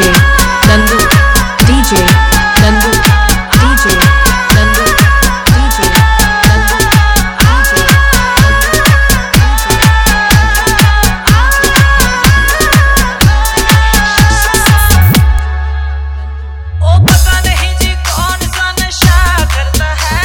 Nandu DJ Nandu DJ Nandu DJ Nandu ओ पता नहीं जी कौन सा नशा करता है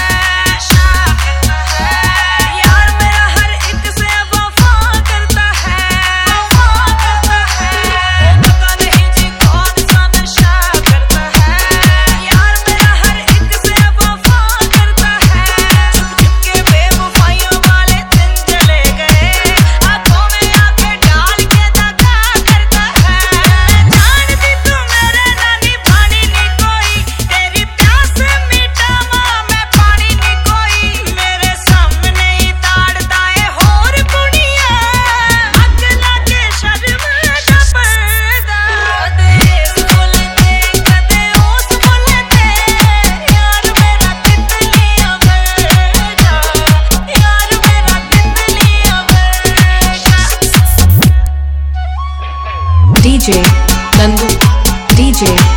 यार मेरा हर एक से वफा करता है ओ पता नहीं जी कौन सा नशा करता है यार मेरा हर एक से वफा करता है चुप चुप के बेवफाइयों वाले दिन चले गए आंखों में आंखें डाल के दगा करता है जानती तू मेरे नानी पानी नहीं कोई तेरी प्यास मिटावा मैं पानी नहीं कोई मेरे सामने ही ताड़दा है होर कुड़िया अग लागे शर्म दा पर्दा देस बोलते कदे ओस बोलते यार मेरा तितलियां वर्गा यार मेरा तितलियां वर्गा DJ नंदू DJ